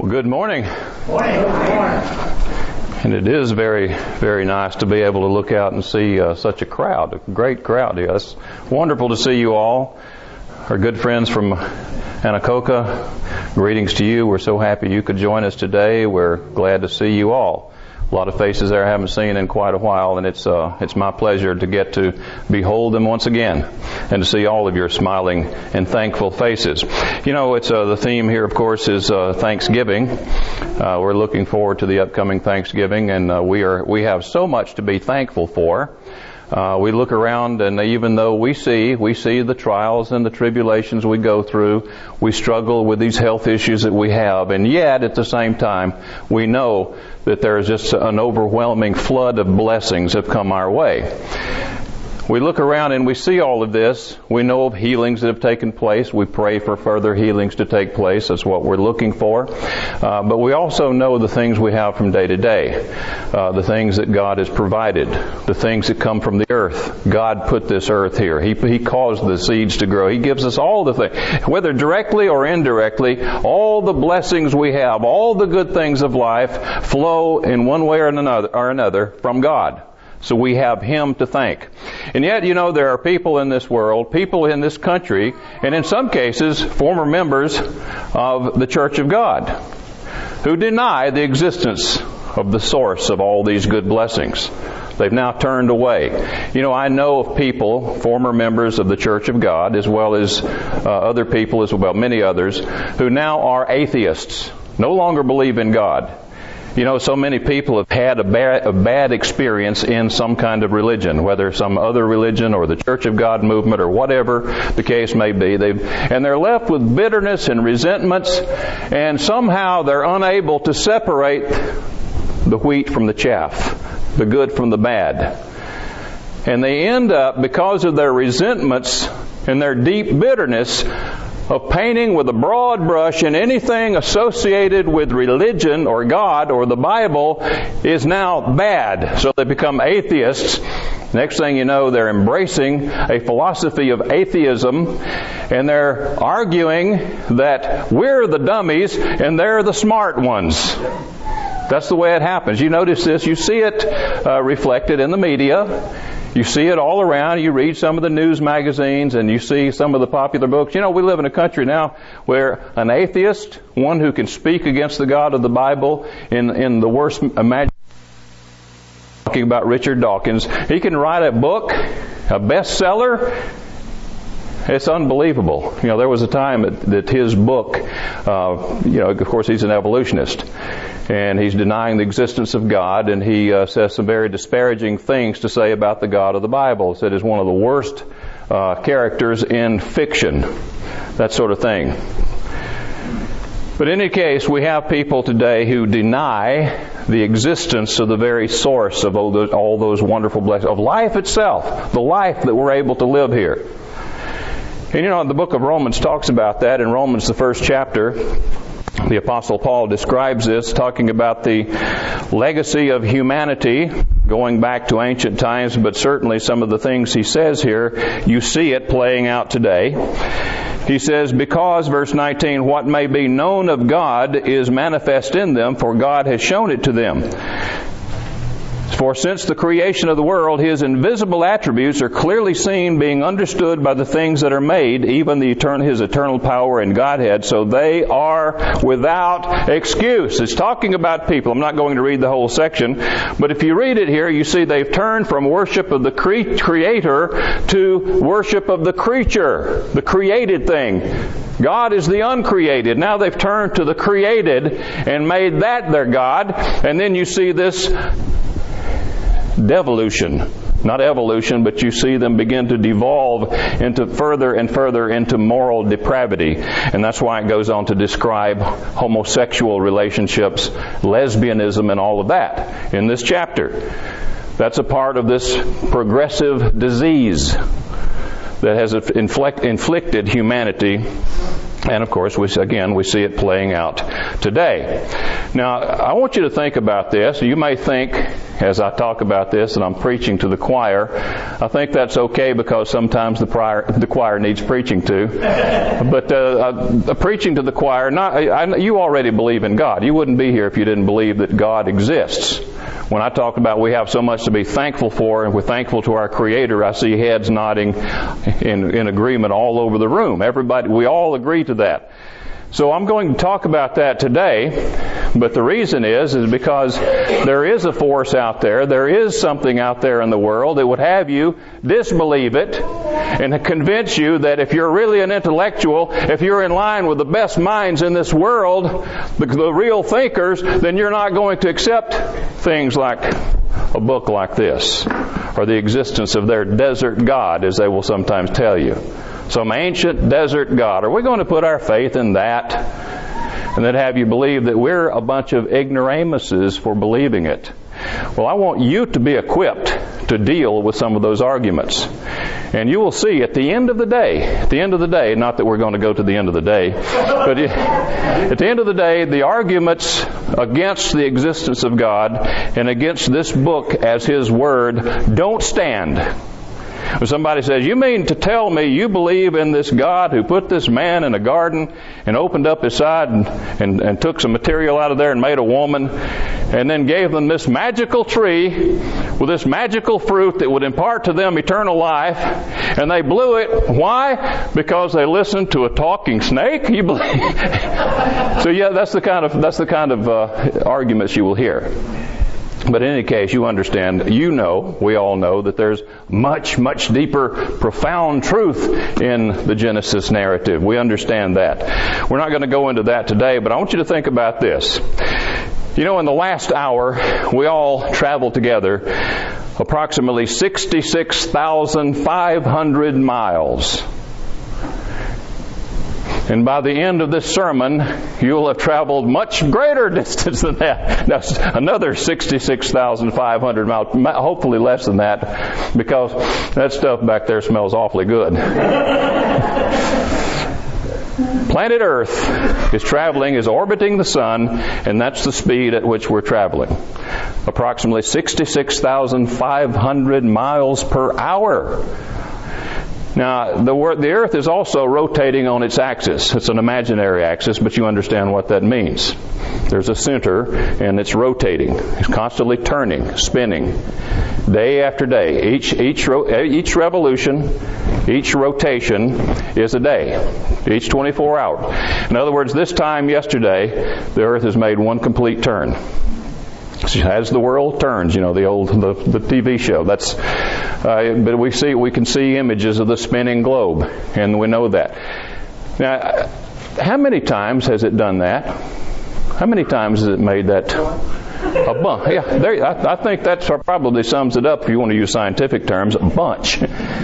Well, good morning. Morning. And it is very, very nice to be able to look out and see such a crowd, a great crowd. Yes, wonderful to see you all. Our good friends from Anacoca, greetings to you. We're so happy you could join us today. We're glad to see you all. A lot of faces there I haven't seen in quite a while, and it's my pleasure to get to behold them once again and to see all of your smiling and thankful faces. You know, it's the theme here, of course, is Thanksgiving. We're looking forward to the upcoming Thanksgiving, and we have so much to be thankful for. We look around, and even though we see the trials and the tribulations we go through, we struggle with these health issues that we have, and yet at the same time, we know that there is just an overwhelming flood of blessings that have come our way. We look around and we see all of this. We know of healings that have taken place. We pray for further healings to take place. That's what we're looking for. But we also know the things we have from day to day. The things that God has provided. The things that come from the earth. God put this earth here. He caused the seeds to grow. He gives us all the things. Whether directly or indirectly, all the blessings we have, all the good things of life flow in one way or another from God. So we have Him to thank. And yet, you know, there are people in this world, people in this country, and in some cases, former members of the Church of God, who deny the existence of the source of all these good blessings. They've now turned away. You know, I know of people, former members of the Church of God, as well as other people, as well, many others, who now are atheists, no longer believe in God. You know, so many people have had a bad experience in some kind of religion, whether some other religion or the Church of God movement or whatever the case may be. And they're left with bitterness and resentments, and somehow they're unable to separate the wheat from the chaff, the good from the bad. And they end up, because of their resentments and their deep bitterness, of painting with a broad brush, and anything associated with religion or God or the Bible is now bad. So they become atheists. Next thing you know, they're embracing a philosophy of atheism, and they're arguing that we're the dummies and they're the smart ones. That's the way it happens. You notice this. You see it reflected in the media. You see it all around. You read some of the news magazines and you see some of the popular books. You know, we live in a country now where an atheist, one who can speak against the God of the Bible in the worst imagination, talking about Richard Dawkins, he can write a book, a bestseller. It's unbelievable. You know, there was a time that his book, of course he's an evolutionist, and he's denying the existence of God, and he says some very disparaging things to say about the God of the Bible. He said he's one of the worst characters in fiction, that sort of thing. But in any case, we have people today who deny the existence of the very source of all those wonderful blessings, of life itself, the life that we're able to live here. And you know, the book of Romans talks about that. In Romans, the first chapter, the Apostle Paul describes this, talking about the legacy of humanity going back to ancient times, but certainly some of the things he says here, you see it playing out today. He says, because, verse 19, what may be known of God is manifest in them, for God has shown it to them. For since the creation of the world, His invisible attributes are clearly seen, being understood by the things that are made, even His eternal power and Godhead, so they are without excuse. It's talking about people. I'm not going to read the whole section, but if you read it here, you see they've turned from worship of the Creator to worship of the creature, the created thing. God is the uncreated. Now they've turned to the created and made that their God, and then you see this devolution, not evolution, but you see them begin to devolve into further and further into moral depravity. And that's why it goes on to describe homosexual relationships, lesbianism, and all of that in this chapter. That's a part of this progressive disease that has inflicted humanity. And of course, we see it playing out today. Now, I want you to think about this. You may think, as I talk about this and I'm preaching to the choir. I think that's okay because sometimes the choir needs preaching to. But preaching to the choir, you already believe in God. You wouldn't be here if you didn't believe that God exists. When I talk about we have so much to be thankful for and we're thankful to our Creator, I see heads nodding in agreement all over the room. Everybody, we all agree to that. So I'm going to talk about that today, but the reason is because there is a force out there is something out there in the world that would have you disbelieve it and convince you that if you're really an intellectual, if you're in line with the best minds in this world, the real thinkers, then you're not going to accept things like a book like this, or the existence of their desert God, as they will sometimes tell you. Some ancient desert God. Are we going to put our faith in that? And then have you believe that we're a bunch of ignoramuses for believing it? Well, I want you to be equipped to deal with some of those arguments. And you will see at the end of the day, not that we're going to go to the end of the day, but at the end of the day, the arguments against the existence of God and against this book as His Word don't stand. When somebody says, you mean to tell me you believe in this God who put this man in a garden and opened up his side and took some material out of there and made a woman and then gave them this magical tree with this magical fruit that would impart to them eternal life, and they blew it. Why? Because they listened to a talking snake? You believe? So yeah, that's the kind of arguments you will hear. But in any case, you understand, we all know that there's much, much deeper, profound truth in the Genesis narrative. We understand that. We're not going to go into that today, but I want you to think about this. In the last hour, we all traveled together approximately 66,500 miles. And by the end of this sermon, you'll have traveled much greater distance than that. That's another 66,500 miles, hopefully less than that, because that stuff back there smells awfully good. Planet Earth is orbiting the sun, and that's the speed at which we're traveling. Approximately 66,500 miles per hour. Now, the Earth is also rotating on its axis. It's an imaginary axis, but you understand what that means. There's a center, and it's rotating. It's constantly turning, spinning, day after day. Each revolution, each rotation is a day. Each 24 hours. In other words, this time yesterday, the Earth has made one complete turn. As the world turns, the TV show. But we can see images of the spinning globe, and we know that. Now, how many times has it done that? How many times has it made that a bunch? Yeah, I think that probably sums it up. If you want to use scientific terms, a bunch.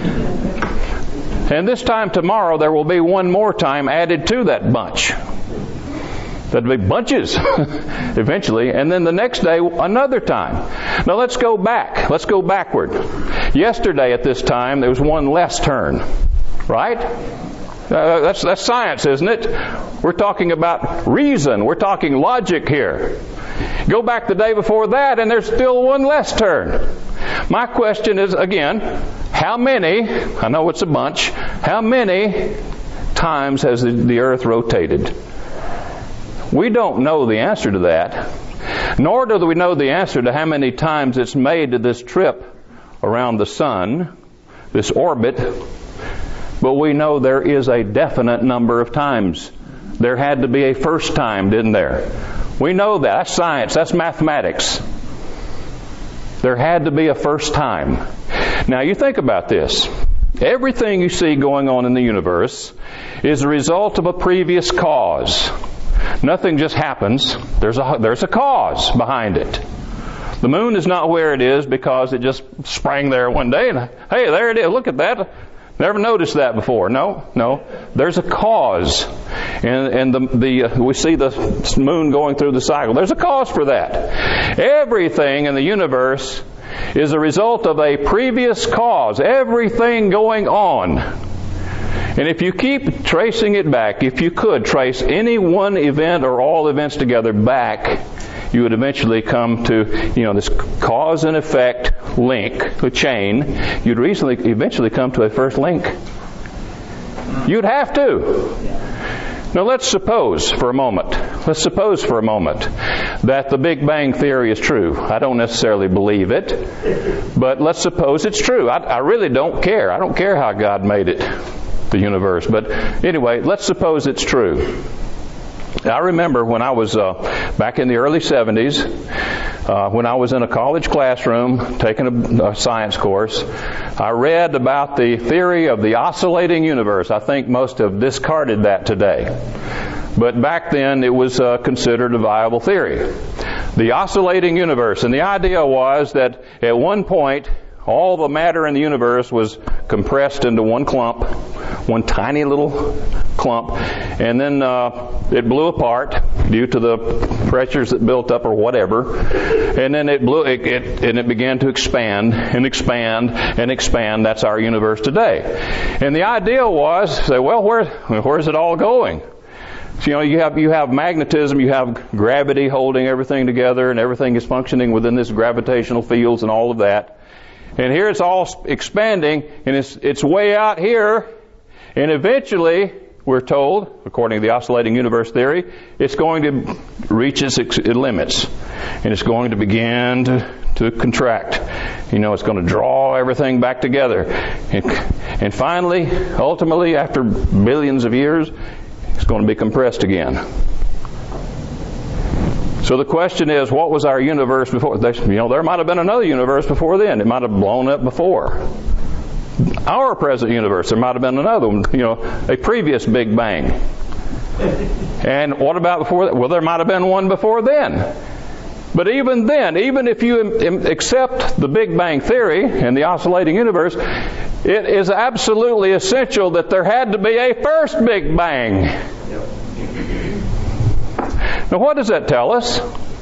And this time tomorrow, there will be one more time added to that bunch. That'd be bunches eventually. And then the next day, another time. Now let's go back. Let's go backward. Yesterday at this time, there was one less turn. Right? That's science, isn't it? We're talking about reason. We're talking logic here. Go back the day before that, and there's still one less turn. My question is, again, how many, I know it's a bunch, how many times has the Earth rotated? We don't know the answer to that, nor do we know the answer to how many times it's made to this trip around the sun, this orbit, but we know there is a definite number of times. There had to be a first time, didn't there? We know that. That's science. That's mathematics. There had to be a first time. Now you think about this. Everything you see going on in the universe is a result of a previous cause. Nothing just happens. There's a cause behind it. The moon is not where it is because it just sprang there one day and, hey, there it is. Look at that. Never noticed that before. No. There's a cause. And we see the moon going through the cycle. There's a cause for that. Everything in the universe is a result of a previous cause. Everything going on. And if you keep tracing it back, if you could trace any one event or all events together back, you would eventually come to, this cause and effect link, a chain. You'd eventually come to a first link. You'd have to. Now let's suppose for a moment that the Big Bang Theory is true. I don't necessarily believe it, but let's suppose it's true. I really don't care. I don't care how God made it, the universe. But anyway, let's suppose it's true. I remember when I was back in the early 70s, when I was in a college classroom taking a science course, I read about the theory of the oscillating universe. I think most have discarded that today. But back then it was considered a viable theory. The oscillating universe. And the idea was that at one point, all the matter in the universe was compressed into one clump, one tiny little clump, and then it blew apart due to the pressures that built up or whatever, and then it began to expand and expand and expand. That's our universe today. And the idea was, say, well, where's it all going? So, you have magnetism, you have gravity holding everything together, and everything is functioning within this gravitational fields and all of that. And here it's all expanding, and it's way out here, and eventually, we're told, according to the oscillating universe theory, it's going to reach its limits, and it's going to begin to contract. It's going to draw everything back together. And finally, ultimately, after billions of years, it's going to be compressed again. So the question is, what was our universe before? There might have been another universe before then. It might have blown up before. Our present universe, there might have been another one, a previous Big Bang. And what about before that? Well, there might have been one before then. But even then, even if you accept the Big Bang Theory and the oscillating universe, it is absolutely essential that there had to be a first Big Bang. Now, what does that tell us?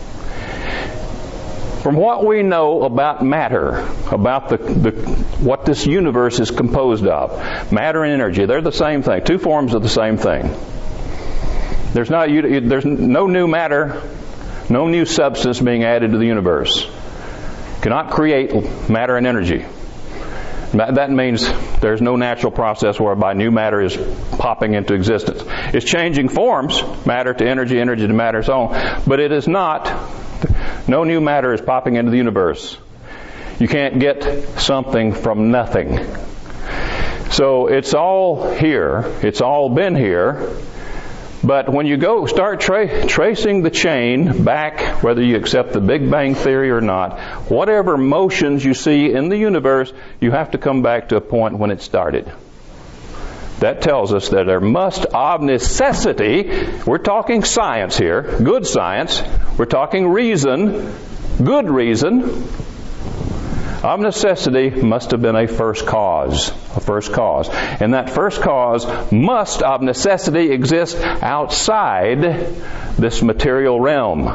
From what we know about matter, about what this universe is composed of, matter and energy, they're the same thing, two forms of the same thing. There's no new matter, no new substance being added to the universe. Cannot create matter and energy. That means there's no natural process whereby new matter is popping into existence. It's changing forms, matter to energy, energy to matter, so on. But it is not, no new matter is popping into the universe. You can't get something from nothing. So it's all here. It's all been here. But when you start tracing the chain back, whether you accept the Big Bang Theory or not, whatever motions you see in the universe, you have to come back to a point when it started. That tells us that there must, of necessity, we're talking science here, good science, we're talking reason, good reason, of necessity must have been a first cause. And that first cause must of necessity exist outside this material realm.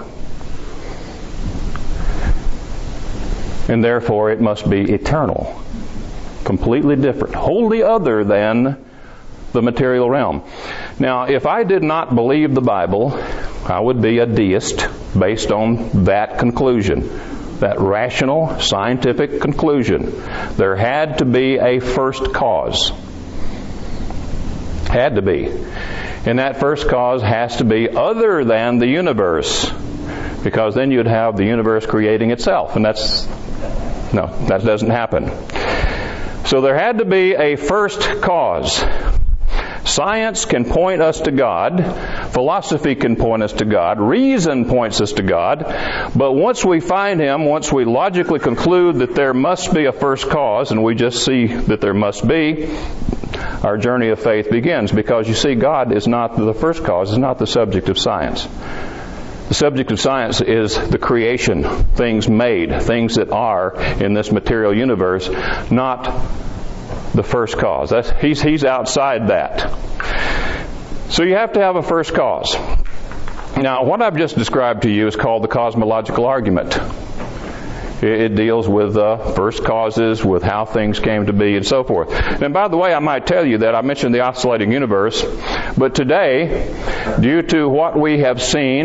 And therefore it must be eternal. Completely different. Wholly other than the material realm. Now, if I did not believe the Bible, I would be a deist based on that conclusion. That rational, scientific conclusion. There had to be a first cause. Had to be. And that first cause has to be other than the universe. Because then you'd have the universe creating itself. And that doesn't happen. So there had to be a first cause. Science can point us to God. Philosophy can point us to God. Reason points us to God. But once we find Him, once we logically conclude that there must be a first cause, and we just see that there must be, our journey of faith begins. Because you see, God is not the first cause, is not the subject of science. The subject of science is the creation, things made, things that are in this material universe, not the first cause. He's outside that. So you have to have a first cause. Now, what I've just described to you is called the cosmological argument. It deals with first causes, with how things came to be, and so forth. And by the way, I might tell you that I mentioned the oscillating universe, but today, due to what we have seen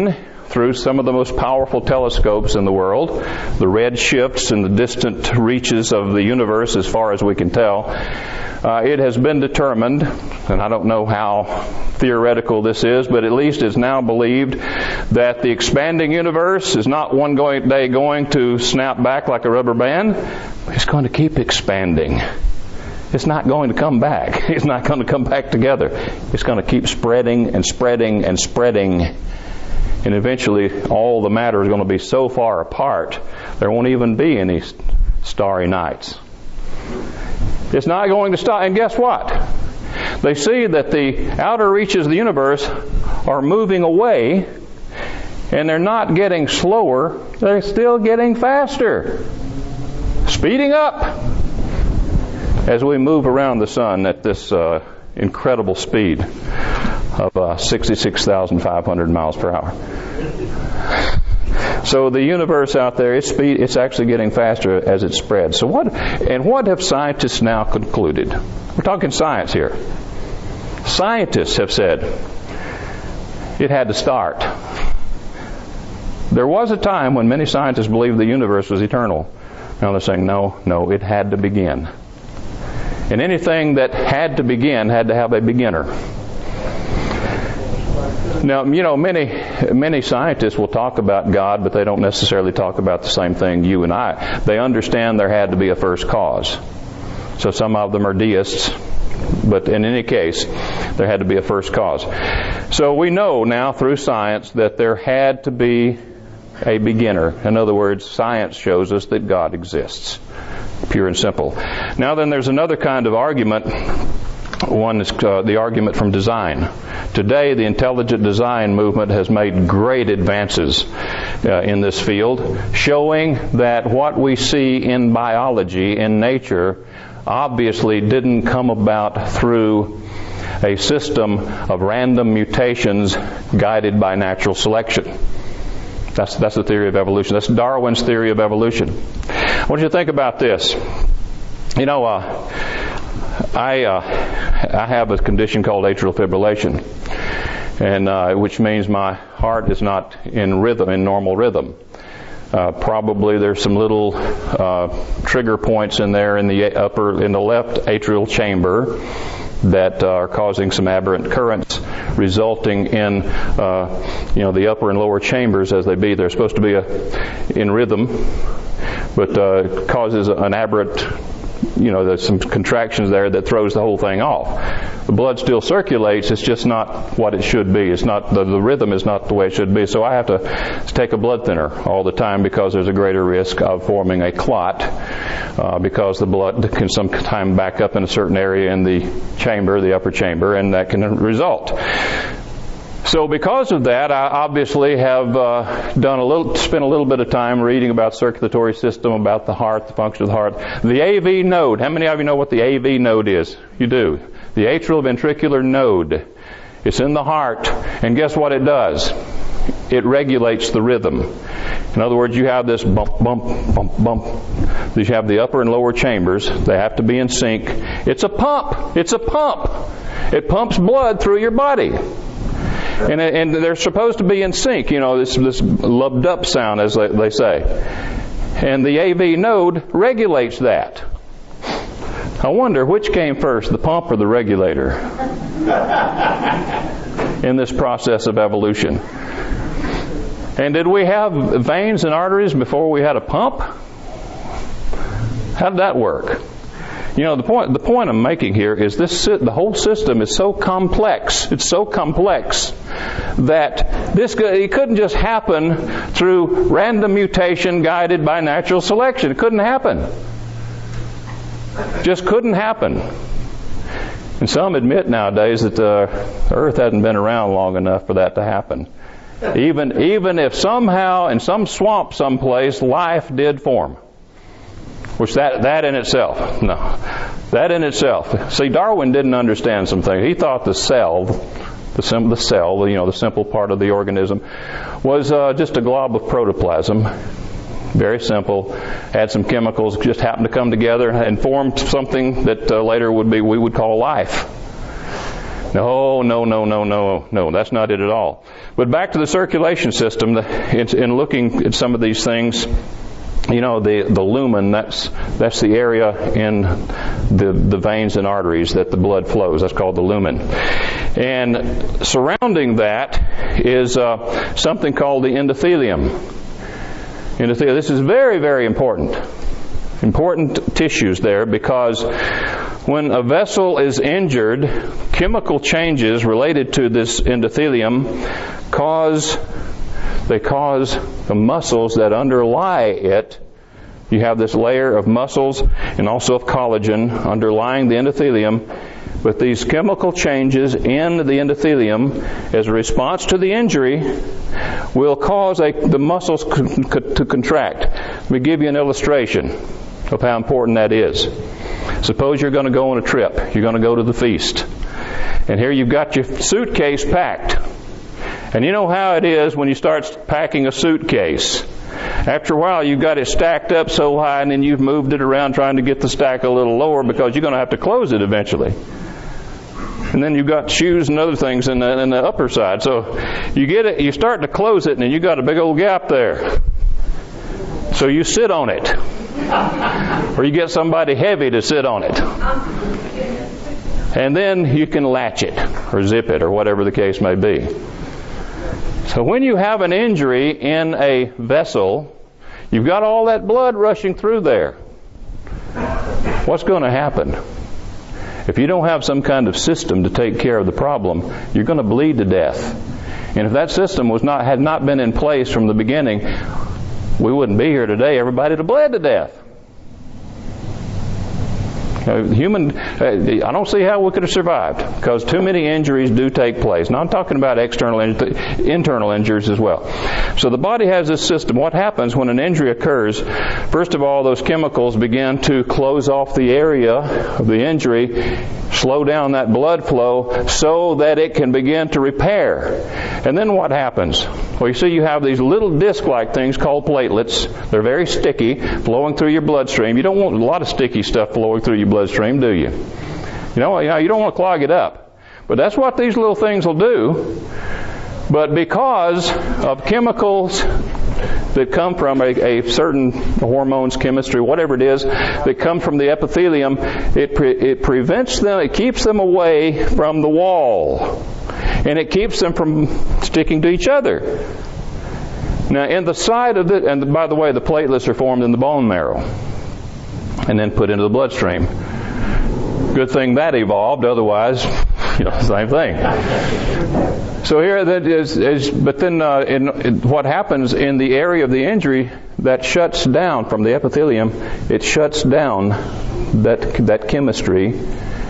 through some of the most powerful telescopes in the world, the red shifts in the distant reaches of the universe as far as we can tell, it has been determined, and I don't know how theoretical this is, but at least it's now believed that the expanding universe is not one day going to snap back like a rubber band. It's going to keep expanding. It's not going to come back. It's not going to come back together. It's going to keep spreading and spreading and spreading. And eventually all the matter is going to be so far apart, there won't even be any starry nights. It's not going to stop. And guess what? They see that the outer reaches of the universe are moving away, and they're not getting slower. They're still getting faster. Speeding up as we move around the sun at this incredible speed of 66,500 miles per hour. So the universe out there, it's actually getting faster as it spreads. So what have scientists now concluded? We're talking science here. Scientists have said it had to start. There was a time when many scientists believed the universe was eternal. Now they're saying, no, it had to begin. And anything that had to begin had to have a beginner. Now, many scientists will talk about God, but they don't necessarily talk about the same thing you and I. They understand there had to be a first cause. So some of them are deists, but in any case, there had to be a first cause. So we know now through science that there had to be a beginner. In other words, science shows us that God exists. Pure and simple. Now then, there's another kind of argument. One is the argument from design. Today, the intelligent design movement has made great advances in this field, showing that what we see in biology, in nature, obviously didn't come about through a system of random mutations guided by natural selection. That's the theory of evolution. That's Darwin's theory of evolution. I want you to think about this. I have a condition called atrial fibrillation, and which means my heart is not in rhythm, in normal rhythm. Probably there's some little trigger points in there in the left atrial chamber that are causing some aberrant currents, resulting in the upper and lower chambers as they be. They're supposed to be in rhythm, but causes an aberrant. There's some contractions there that throws the whole thing off. The blood still circulates, it's just not what it should be. It's not the rhythm is not the way it should be. So I have to take a blood thinner all the time because there's a greater risk of forming a clot because the blood can sometimes back up in a certain area in the chamber, the upper chamber, and that can result. So because of that, I obviously have spent a little bit of time reading about circulatory system, about the heart, the function of the heart. The AV node. How many of you know what the AV node is? You do. The atrioventricular node. It's in the heart, and guess what it does? It regulates the rhythm. In other words, you have this bump, bump, bump, bump. You have the upper and lower chambers. They have to be in sync. It's a pump. It's a pump. It pumps blood through your body. And they're supposed to be in sync, this lubbed up sound, as they say. And the AV node regulates that. I wonder which came first, the pump or the regulator, in this process of evolution. And did we have veins and arteries before we had a pump? How did that work? The point I'm making here is the whole system is so complex. It's so complex that it couldn't just happen through random mutation guided by natural selection. It couldn't happen. Just couldn't happen. And some admit nowadays that the Earth hasn't been around long enough for that to happen. Even if somehow in some swamp someplace life did form. Which that in itself, See, Darwin didn't understand some things. He thought the cell, the simple part of the organism, was just a glob of protoplasm. Very simple. Had some chemicals, just happened to come together and formed something that later we would call life. No, that's not it at all. But back to the circulation system, in looking at some of these things, you know, the lumen, that's the area in the veins and arteries that the blood flows. That's called the lumen. And surrounding that is something called the endothelium. This is very, very important. Important tissues there, because when a vessel is injured, chemical changes related to this endothelium cause the muscles that underlie it. You have this layer of muscles and also of collagen underlying the endothelium. But these chemical changes in the endothelium as a response to the injury will cause the muscles to contract. Let me give you an illustration of how important that is. Suppose you're going to go on a trip. You're going to go to the feast. And here you've got your suitcase packed. And you know how it is when you start packing a suitcase. After a while, you've got it stacked up so high, and then you've moved it around trying to get the stack a little lower because you're going to have to close it eventually. And then you've got shoes and other things in the upper side. So you get it, you start to close it, and then you've got a big old gap there. So you sit on it. Or you get somebody heavy to sit on it. And then you can latch it, or zip it, or whatever the case may be. So when you have an injury in a vessel, you've got all that blood rushing through there. What's going to happen? If you don't have some kind of system to take care of the problem, you're going to bleed to death. And if that system had not been in place from the beginning, we wouldn't be here today. Everybody would have bled to death. I don't see how we could have survived, because too many injuries do take place. Now I'm talking about internal injuries as well. So the body has this system. What happens when an injury occurs? First of all, those chemicals begin to close off the area of the injury, slow down that blood flow so that it can begin to repair. And then what happens? Well, you see, you have these little disc-like things called platelets. They're very sticky, flowing through your bloodstream. You don't want a lot of sticky stuff flowing through your bloodstream, do you? You don't want to clog it up. But that's what these little things will do. But because of chemicals that come from a certain hormones, chemistry, whatever it is, that come from the epithelium, it prevents them, it keeps them away from the wall. And it keeps them from sticking to each other. Now, in the side of it, and by the way, the platelets are formed in the bone marrow and then put into the bloodstream. Good thing that evolved, otherwise, same thing. So here that is but then what happens in the area of the injury that shuts down from the epithelium, it shuts down that chemistry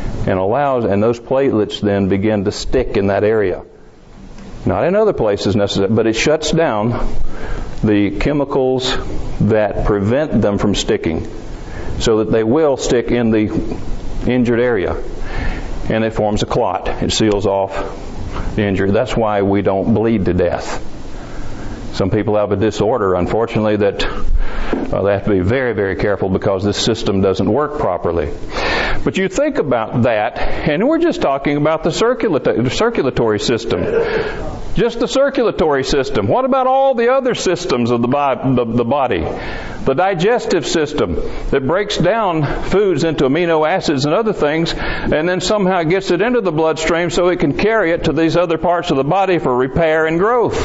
and those platelets then begin to stick in that area. Not in other places necessarily, but it shuts down the chemicals that prevent them from sticking, so that they will stick in the injured area, and it forms a clot. It seals off the injury. That's why we don't bleed to death. Some people have a disorder, unfortunately, that they have to be very, very careful because this system doesn't work properly. But you think about that, and we're just talking about the circulatory system. Just the circulatory system. What about all the other systems of the body? The digestive system that breaks down foods into amino acids and other things, and then somehow gets it into the bloodstream so it can carry it to these other parts of the body for repair and growth.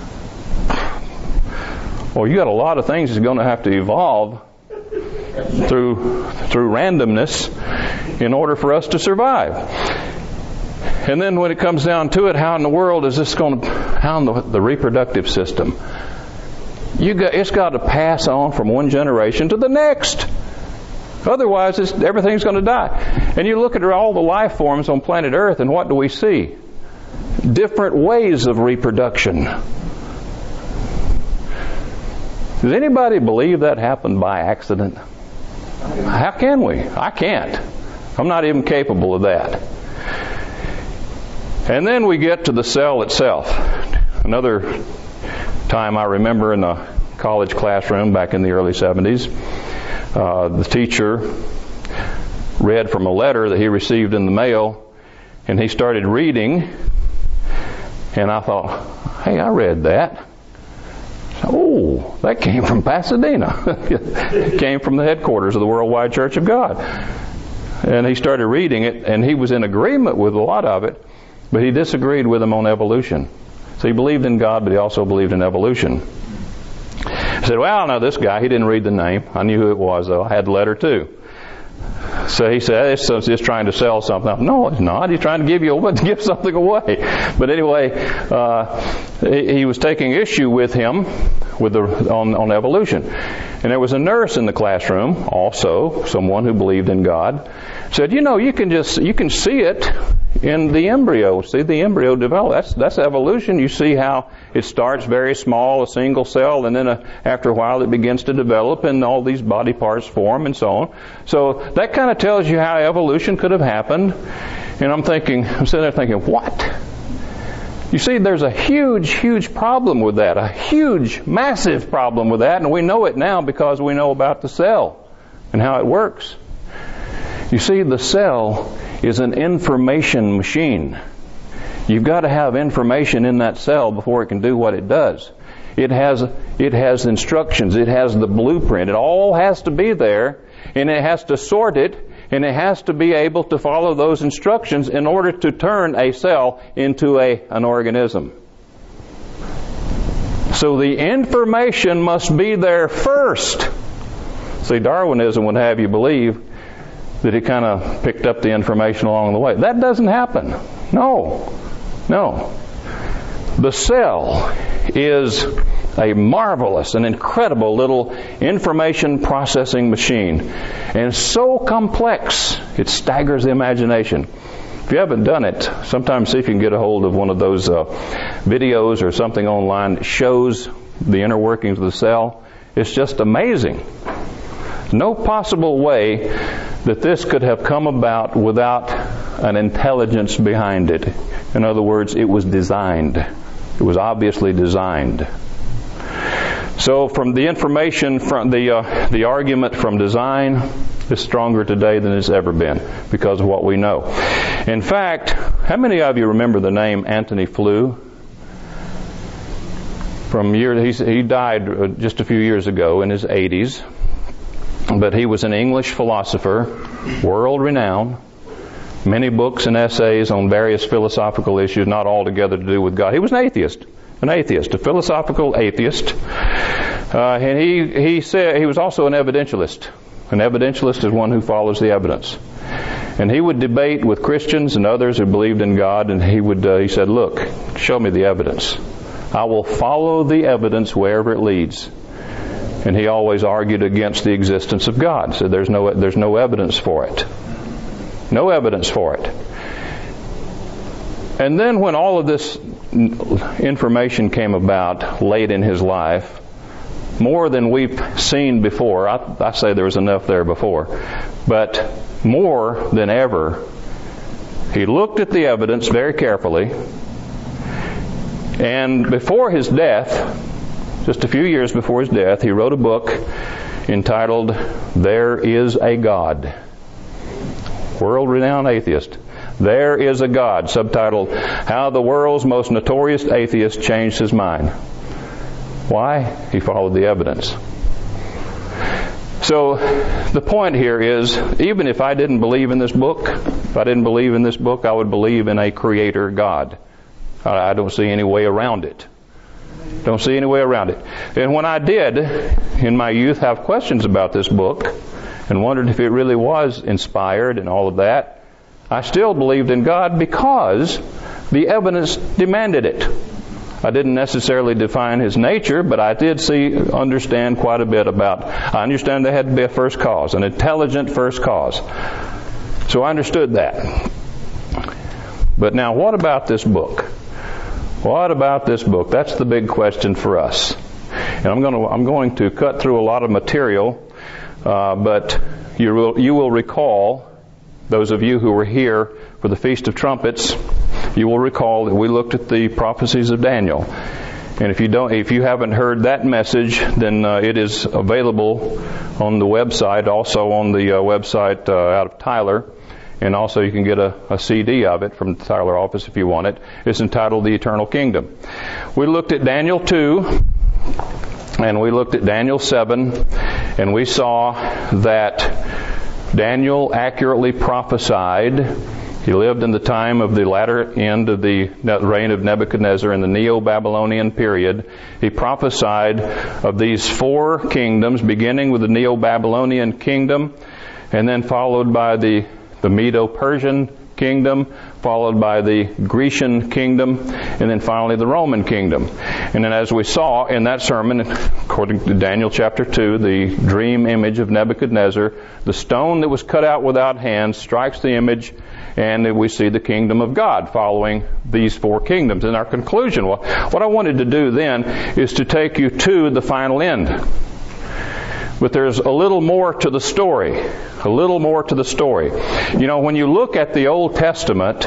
Well, you got a lot of things that's going to have to evolve through randomness in order for us to survive. And then when it comes down to it, how in the world is this going to, how in the reproductive system? It's got to pass on from one generation to the next. Otherwise, everything's going to die. And you look at all the life forms on planet Earth, and what do we see? Different ways of reproduction. Does anybody believe that happened by accident? How can we? I can't. I'm not even capable of that. And then we get to the cell itself. Another time I remember in a college classroom back in the early 70s, the teacher read from a letter that he received in the mail, And he started reading, and I thought, hey, I read that. Oh, that came from Pasadena. It came from the headquarters of the Worldwide Church of God. And he started reading it, and he was in agreement with a lot of it, but he disagreed with him on evolution. So he believed in God, but he also believed in evolution. I said, well, now this guy, he didn't read the name. I knew who it was, though. I had the letter, too. So he said, it's just trying to sell something. No, it's not. He's trying to give something away. But anyway, he was taking issue with him on evolution. And there was a nurse in the classroom, also someone who believed in God, said, you can see it in the embryo. See the embryo develop. That's evolution. You see how it starts very small, a single cell, and then after a while it begins to develop, and all these body parts form, and so on. So that kind of tells you how evolution could have happened. And I'm sitting there thinking, what? You see, there's a huge, huge problem with that. A huge, massive problem with that, and we know it now because we know about the cell and how it works. You see, the cell is an information machine. You've got to have information in that cell before it can do what it does. It has instructions. It has the blueprint. It all has to be there, and it has to sort it, and it has to be able to follow those instructions in order to turn a cell into an organism. So the information must be there first. See, Darwinism would have you believe that it kind of picked up the information along the way. That doesn't happen. No. The cell is a marvelous and incredible little information processing machine. And so complex, it staggers the imagination. If you haven't done it, sometimes see if you can get a hold of one of those videos or something online that shows the inner workings of the cell. It's just amazing. No possible way that this could have come about without an intelligence behind it. In other words, it was designed. It was obviously designed. So from the information, from the argument from design is stronger today than it's ever been because of what we know. In fact, how many of you remember the name Antony Flew? He died just a few years ago in his 80s. But he was an English philosopher, world-renowned, many books and essays on various philosophical issues, not all together to do with God. He was an atheist, a philosophical atheist. And he said he was also an evidentialist. An evidentialist is one who follows the evidence. And he would debate with Christians and others who believed in God, and he said, look, show me the evidence. I will follow the evidence wherever it leads. And he always argued against the existence of God. So there's no evidence for it. No evidence for it. And then when all of this information came about late in his life, more than we've seen before, I say there was enough there before, but more than ever, he looked at the evidence very carefully, and before his death, just a few years before his death, he wrote a book entitled There Is a God. World-renowned atheist. There is a God, subtitled How the World's Most Notorious Atheist Changed His Mind. Why? He followed the evidence. So the point here is, even if I didn't believe in this book, I would believe in a creator God. I don't see any way around it. Don't see any way around it. And when I did, in my youth, have questions about this book and wondered if it really was inspired and all of that, I still believed in God because the evidence demanded it. I didn't necessarily define His nature, but I did understand quite a bit about. I understand there had to be a first cause, an intelligent first cause. So I understood that. But now, what about this book? What about this book? That's the big question for us. And I'm going to cut through a lot of material, but you will recall, those of you who were here for the Feast of Trumpets, you will recall that we looked at the prophecies of Daniel. And if you haven't heard that message, then it is available on the website, also on the website out of Tyler. and also you can get a CD of it from the Tyler office if you want it. It's entitled The Eternal Kingdom. We looked at Daniel 2, and we looked at Daniel 7, and we saw that Daniel accurately prophesied. He lived in the time of the latter end of the reign of Nebuchadnezzar in the Neo-Babylonian period. He prophesied of these 4 kingdoms, beginning with the Neo-Babylonian kingdom, and then followed by the Medo-Persian kingdom, followed by the Grecian kingdom, and then finally the Roman kingdom. And then as we saw in that sermon, according to Daniel chapter 2, the dream image of Nebuchadnezzar, the stone that was cut out without hands strikes the image, and we see the kingdom of God following these 4 kingdoms. In our conclusion, what I wanted to do then is to take you to the final end. But there's a little more to the story. A little more to the story. You know, when you look at the Old Testament,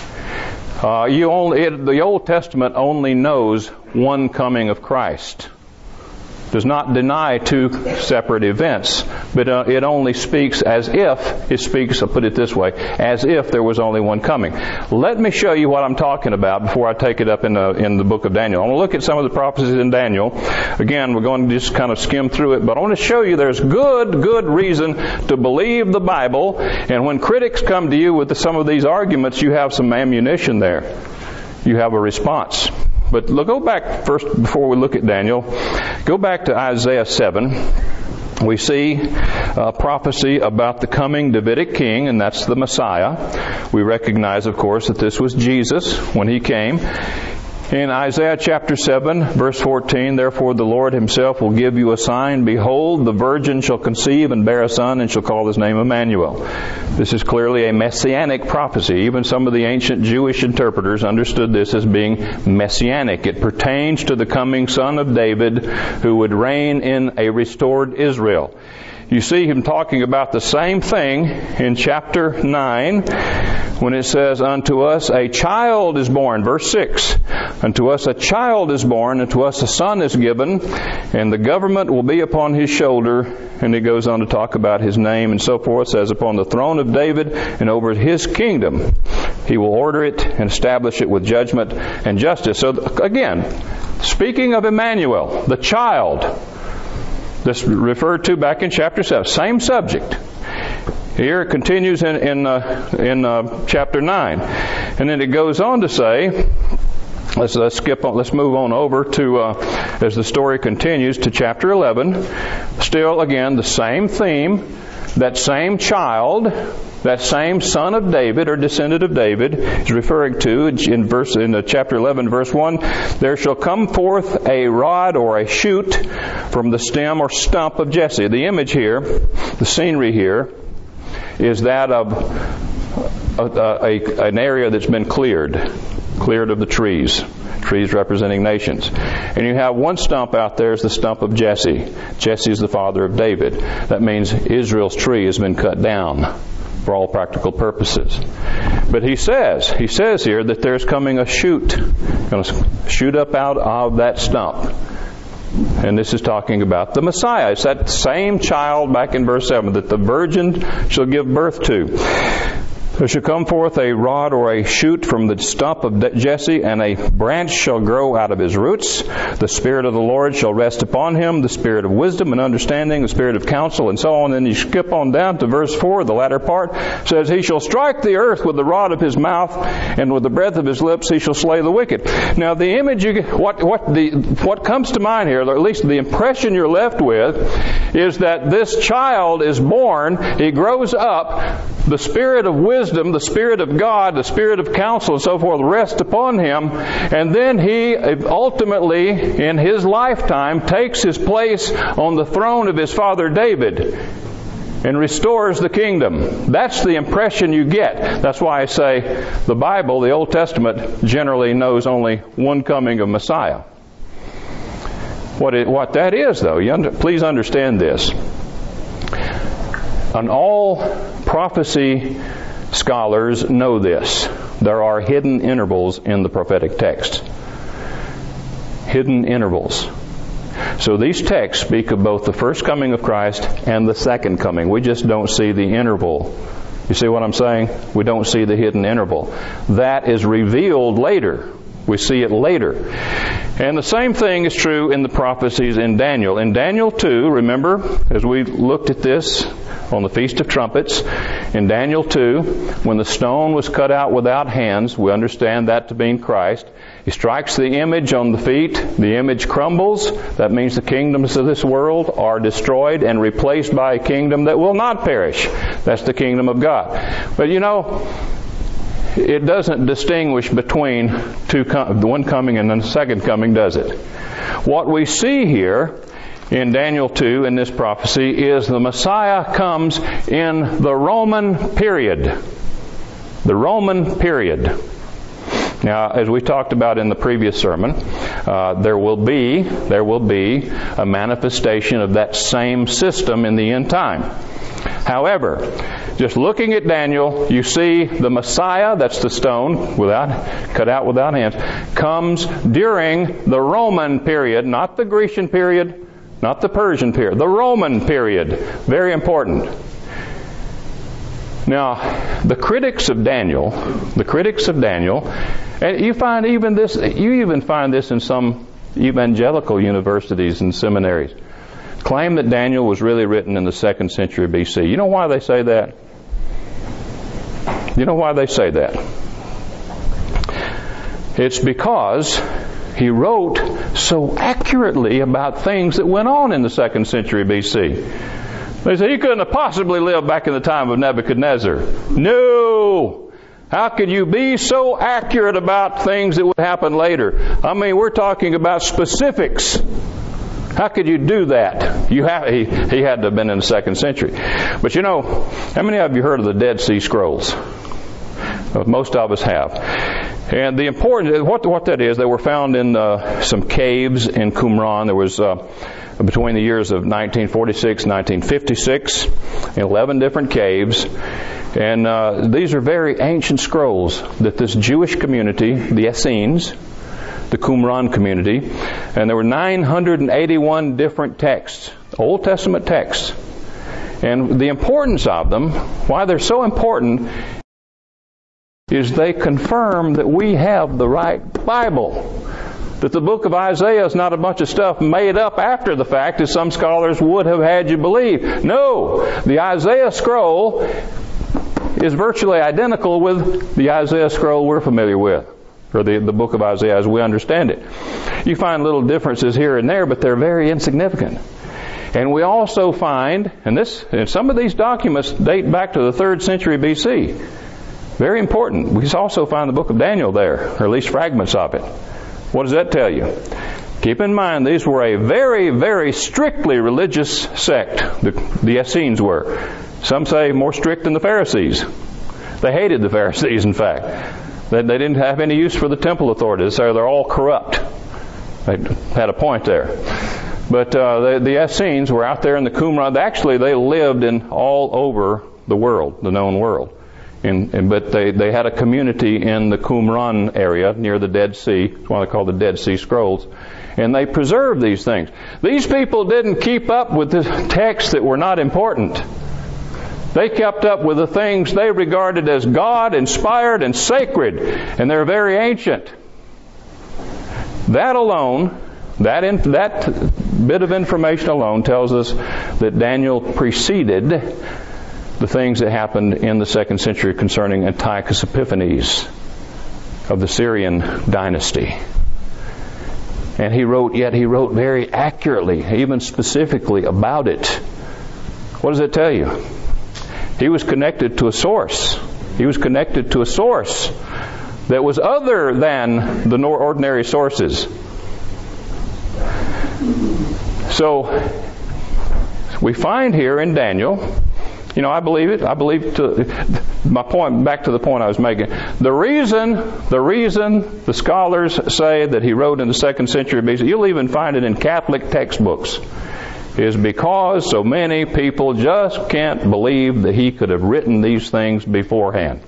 the Old Testament only knows one coming of Christ. Does not deny 2 separate events, but it only speaks as if, I'll put it this way, as if there was only one coming. Let me show you what I'm talking about before I take it up in the book of Daniel. I'm going to look at some of the prophecies in Daniel. Again, we're going to just kind of skim through it, but I want to show you there's good reason to believe the Bible, and when critics come to you with some of these arguments, you have some ammunition there. You have a response. But go back first, before we look at Daniel, go back to Isaiah 7. We see a prophecy about the coming Davidic king, and that's the Messiah. We recognize, of course, that this was Jesus when he came. In Isaiah chapter 7, verse 14, therefore the Lord himself will give you a sign. Behold, the virgin shall conceive and bear a son, and shall call his name Emmanuel. This is clearly a messianic prophecy. Even some of the ancient Jewish interpreters understood this as being messianic. It pertains to the coming son of David who would reign in a restored Israel. You see him talking about the same thing in chapter 9 when it says, unto us a child is born, verse 6. Unto us a child is born, and to us a son is given, and the government will be upon his shoulder. And it goes on to talk about his name and so forth. It says, upon the throne of David and over his kingdom, he will order it and establish it with judgment and justice. So again, speaking of Emmanuel, the child, this referred to back in chapter 7, same subject. Here it continues in chapter 9. And then it goes on to say, let's skip on, let's move on over to, as the story continues, to chapter 11. Still, again, the same theme, that same child, that same son of David or descendant of David is referring to in chapter 11, verse 1, there shall come forth a rod or a shoot from the stem or stump of Jesse. The image here, the scenery here, is that of an area that's been cleared of the trees representing nations. And you have one stump out there is the stump of Jesse. Jesse is the father of David. That means Israel's tree has been cut down for all practical purposes. But he says here that there's coming a shoot, going to shoot up out of that stump. And this is talking about the Messiah. It's that same child back in verse 7 that the virgin shall give birth to. There shall come forth a rod or a shoot from the stump of Jesse, and a branch shall grow out of his roots. The Spirit of the Lord shall rest upon him, the Spirit of wisdom and understanding, the Spirit of counsel, and so on. And then you skip on down to verse 4, the latter part says, he shall strike the earth with the rod of his mouth, and with the breath of his lips he shall slay the wicked. Now the image, what comes to mind here, or at least the impression you're left with, is that this child is born, he grows up, the Spirit of wisdom, the Spirit of God, the Spirit of counsel and so forth rest upon him, and then he ultimately in his lifetime takes his place on the throne of his father David and restores the kingdom. That's the impression you get. That's why I say the Bible, the Old Testament, generally knows only one coming of Messiah. What that is, though, please understand this. And all prophecy scholars know this. There are hidden intervals in the prophetic text. Hidden intervals. So these texts speak of both the first coming of Christ and the second coming. We just don't see the interval You see what I'm saying? We don't see the hidden interval. That is revealed later. We see it later. And the same thing is true in the prophecies in Daniel. In Daniel 2, remember, as we looked at this on the Feast of Trumpets, in Daniel 2, when the stone was cut out without hands, we understand that to mean Christ. He strikes the image on the feet. The image crumbles. That means the kingdoms of this world are destroyed and replaced by a kingdom that will not perish. That's the kingdom of God. But you know, it doesn't distinguish between the one coming and the second coming, does it? What we see here in Daniel 2 in this prophecy is the Messiah comes in the Roman period. The Roman period. Now, as we talked about in the previous sermon, there will be a manifestation of that same system in the end time. However, just looking at Daniel, you see the Messiah, that's the stone, cut out without hands, comes during the Roman period, not the Grecian period, not the Persian period, the Roman period. Very important. Now, the critics of Daniel, and you even find this in some evangelical universities and seminaries, claim that Daniel was really written in the 2nd century BC. You know why they say that? It's because he wrote so accurately about things that went on in the 2nd century BC. They say, he couldn't have possibly lived back in the time of Nebuchadnezzar. No! How could you be so accurate about things that would happen later? I mean, we're talking about specifics. How could you do that? He had to have been in the 2nd century. But you know, how many of you heard of the Dead Sea Scrolls? Most of us have. And the important, what that is, they were found in some caves in Qumran. There was between the years of 1946 and 1956, 11 different caves. And these are very ancient scrolls that this Jewish community, the Essenes, the Qumran community, and there were 981 different texts, Old Testament texts. And the importance of them, why they're so important, is they confirm that we have the right Bible. That the book of Isaiah is not a bunch of stuff made up after the fact, as some scholars would have had you believe. No, the Isaiah scroll is virtually identical with the Isaiah scroll we're familiar with, or the book of Isaiah as we understand it. You find little differences here and there, but they're very insignificant. And we also find, and some of these documents date back to the 3rd century BC. Very important. We also find the book of Daniel there, or at least fragments of it. What does that tell you? Keep in mind, these were a very, very strictly religious sect. The Essenes were. Some say more strict than the Pharisees. They hated the Pharisees, in fact. They didn't have any use for the temple authorities. They're all corrupt. They had a point there. But the Essenes were out there in the Qumran. Actually, they lived in all over the world, the known world. But they had a community in the Qumran area near the Dead Sea. It's what they call the Dead Sea Scrolls. And they preserved these things. These people didn't keep up with the texts that were not important. They kept up with the things they regarded as God-inspired and sacred. And they're very ancient. That alone, that bit of information alone tells us that Daniel preceded the things that happened in the 2nd century concerning Antiochus Epiphanes of the Syrian dynasty. And he wrote very accurately, even specifically about it. What does it tell you? He was connected to a source. He was connected to a source that was other than the ordinary sources. So, we find here in Daniel, you know, I believe it. I believe my point, back to the point I was making. The reason the scholars say that he wrote in the 2nd century BC, you'll even find it in Catholic textbooks, is because so many people just can't believe that he could have written these things beforehand.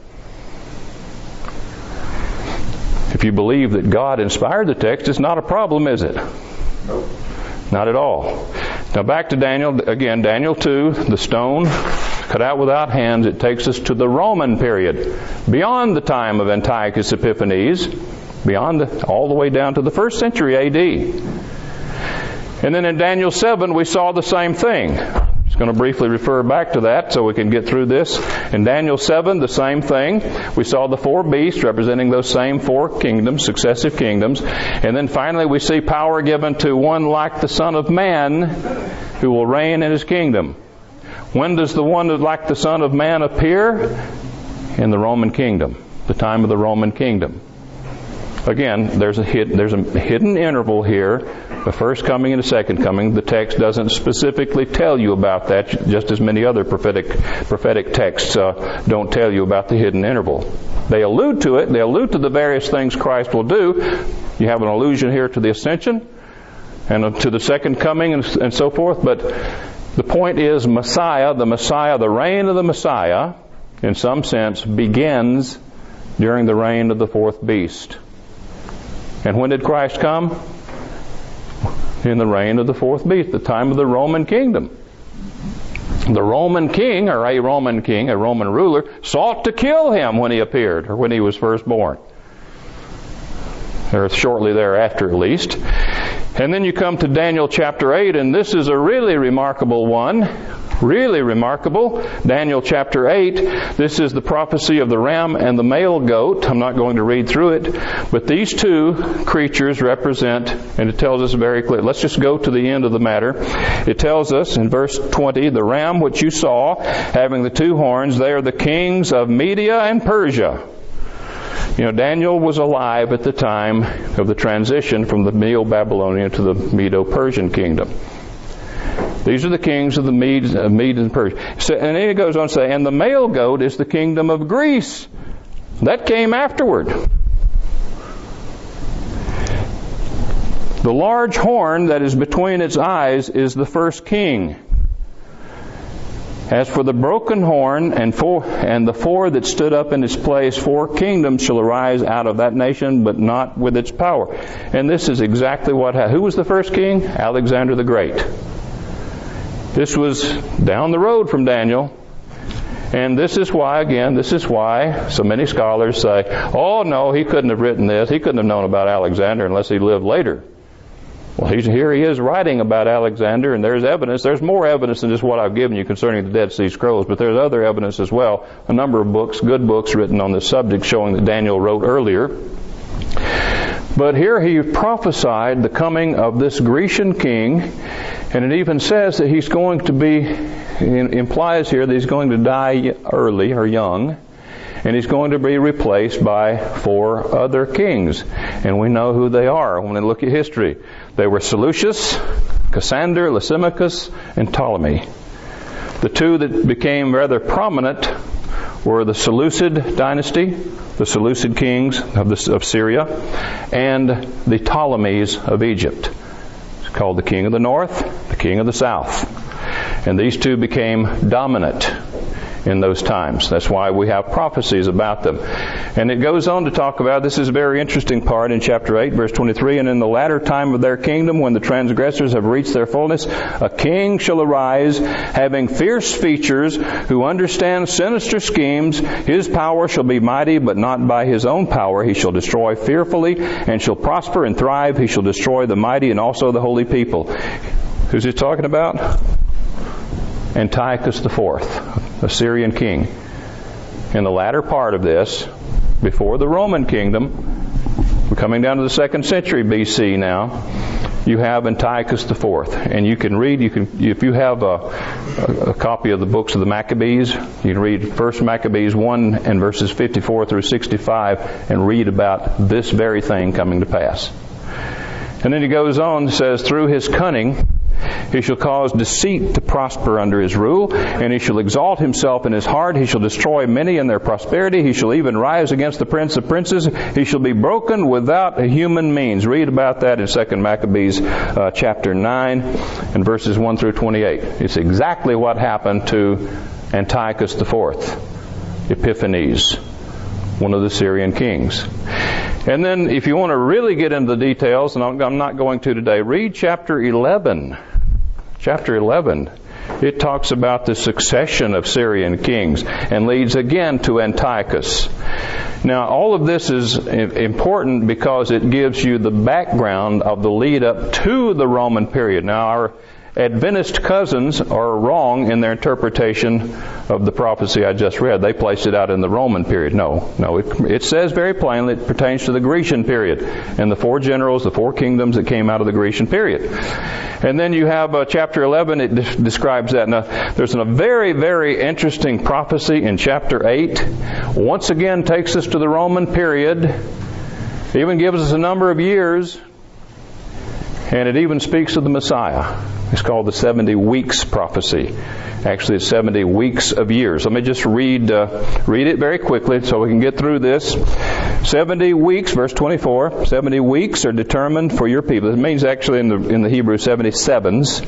If you believe that God inspired the text, it's not a problem, is it? Nope. Not at all. Now back to Daniel, again, Daniel 2, the stone cut out without hands, it takes us to the Roman period, beyond the time of Antiochus Epiphanes, all the way down to the 1st century A.D. And then in Daniel 7, we saw the same thing. I'm just going to briefly refer back to that so we can get through this. In Daniel 7, the same thing. We saw the 4 beasts representing those same 4 kingdoms, successive kingdoms. And then finally we see power given to one like the Son of Man who will reign in His kingdom. When does the one like the Son of Man appear? In the Roman kingdom, the time of the Roman kingdom. Again, there's a hidden interval here, the first coming and the second coming. The text doesn't specifically tell you about that, just as many other prophetic texts don't tell you about the hidden interval. They allude to it. They allude to the various things Christ will do. You have an allusion here to the ascension and to the second coming and so forth. But the point is, the reign of the Messiah, in some sense, begins during the reign of the 4th beast. And when did Christ come? In the reign of the 4th beast, the time of the Roman kingdom. The Roman king, or a Roman king, a Roman ruler, sought to kill Him when He appeared, or when He was first born. Or shortly thereafter, at least. And then you come to Daniel chapter 8, and this is a really remarkable one. Really remarkable. Daniel chapter 8, this is the prophecy of the ram and the male goat. I'm not going to read through it, but these 2 creatures represent, and it tells us very clearly. Let's just go to the end of the matter. It tells us in verse 20, the ram which you saw, having the 2 horns, they are the kings of Media and Persia. You know, Daniel was alive at the time of the transition from the Neo-Babylonian to the Medo-Persian kingdom. These are the kings of the Medes and Persia. So, and then it goes on to say, and the male goat is the kingdom of Greece. That came afterward. The large horn that is between its eyes is the first king. As for the broken horn and the 4 that stood up in its place, 4 kingdoms shall arise out of that nation, but not with its power. And this is exactly what happened. Who was the first king? Alexander the Great. This was down the road from Daniel. And this is why so many scholars say, oh no, he couldn't have written this. He couldn't have known about Alexander unless he lived later. Well, here he is writing about Alexander, and there's evidence. There's more evidence than just what I've given you concerning the Dead Sea Scrolls, but there's other evidence as well. A number of books, good books written on this subject showing that Daniel wrote earlier. But here he prophesied the coming of this Grecian king, and it even says that he's going to be, implies here that he's going to die early or young, and he's going to be replaced by 4 other kings. And we know who they are when we look at history. They were Seleucus, Cassander, Lysimachus, and Ptolemy. The 2 that became rather prominent were the Seleucid dynasty, the Seleucid kings of Syria, and the Ptolemies of Egypt. It's called the king of the north, the king of the south. And these 2 became dominant in those times. That's why we have prophecies about them. And it goes on to talk about, this is a very interesting part in chapter 8, verse 23, and in the latter time of their kingdom, when the transgressors have reached their fullness, a king shall arise, having fierce features, who understands sinister schemes. His power shall be mighty, but not by his own power. He shall destroy fearfully, and shall prosper and thrive. He shall destroy the mighty and also the holy people. Who's he talking about? Antiochus IV, a Syrian king. In the latter part of this, before the Roman kingdom, we're coming down to the 2nd century BC now, you have Antiochus IV. And you can read, if you have a copy of the books of the Maccabees, you can read 1 Maccabees 1 and verses 54 through 65 and read about this very thing coming to pass. And then he goes on and says, through his cunning, he shall cause deceit to prosper under his rule, and he shall exalt himself in his heart. He shall destroy many in their prosperity. He shall even rise against the prince of princes. He shall be broken without human means. Read about that in 2 Maccabees chapter 9 and verses 1 through 28. It's exactly what happened to Antiochus IV, Epiphanes, one of the Syrian kings. And then if you want to really get into the details, and I'm not going to today, read chapter 11. Chapter 11. It talks about the succession of Syrian kings and leads again to Antiochus. Now, all of this is important because it gives you the background of the lead up to the Roman period. Now, our Adventist cousins are wrong in their interpretation of the prophecy I just read. They placed it out in the Roman period. No. It says very plainly it pertains to the Grecian period and the four generals, the four kingdoms that came out of the Grecian period. And then you have chapter 11, it describes that. Now, there's a very, very interesting prophecy in chapter 8. Once again takes us to the Roman period. Even gives us a number of years. And it even speaks of the Messiah. It's called the 70 weeks prophecy. Actually, it's 70 weeks of years. Let me just read it very quickly so we can get through this. 70 weeks, verse 24. 70 weeks are determined for your people. It means actually in the Hebrew 77s.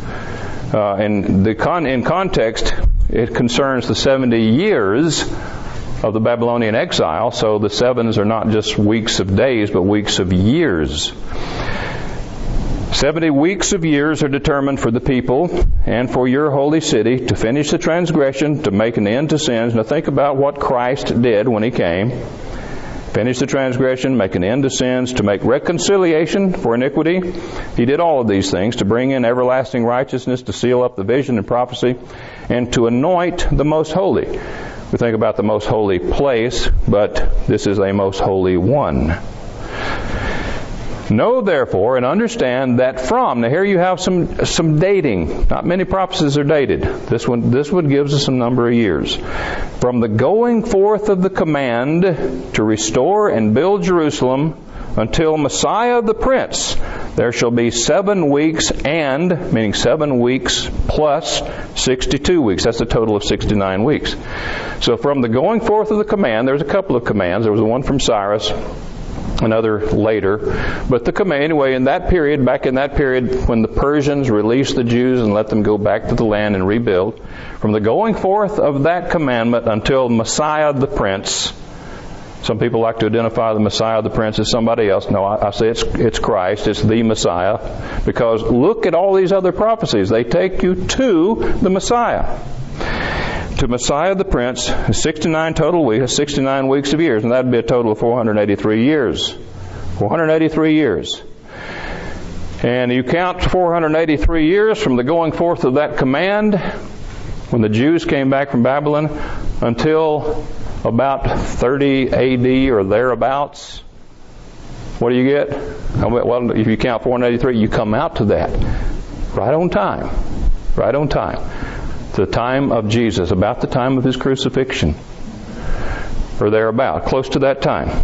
In context, it concerns the 70 years of the Babylonian exile. So the sevens are not just weeks of days, but weeks of years. 70 weeks of years are determined for the people and for your holy city to finish the transgression, to make an end to sins. Now think about what Christ did when He came. Finish the transgression, make an end to sins, to make reconciliation for iniquity. He did all of these things, to bring in everlasting righteousness, to seal up the vision and prophecy, and to anoint the most holy. We think about the most holy place, but this is a most holy one. Know therefore and understand that from, now here you have some dating. Not many prophecies are dated. This one gives us a number of years. From the going forth of the command to restore and build Jerusalem until Messiah the Prince, there shall be 7 weeks meaning 7 weeks plus 62 weeks. That's a total of 69 weeks. So from the going forth of the command, there's a couple of commands. There was one from Cyrus, another later. But the command, anyway, back in that period when the Persians released the Jews and let them go back to the land and rebuild, from the going forth of that commandment until Messiah the Prince. Some people like to identify the Messiah the Prince as somebody else. No, I say it's Christ. It's the Messiah. Because look at all these other prophecies. They take you to the Messiah. To Messiah the Prince, 69 total weeks, 69 weeks of years, and that would be a total of 483 years. 483 years. And you count 483 years from the going forth of that command, when the Jews came back from Babylon, until about 30 A.D. or thereabouts. What do you get? Well, if you count 483, you come out to that. Right on time. Right on time. The time of Jesus, about the time of His crucifixion, or thereabout, close to that time.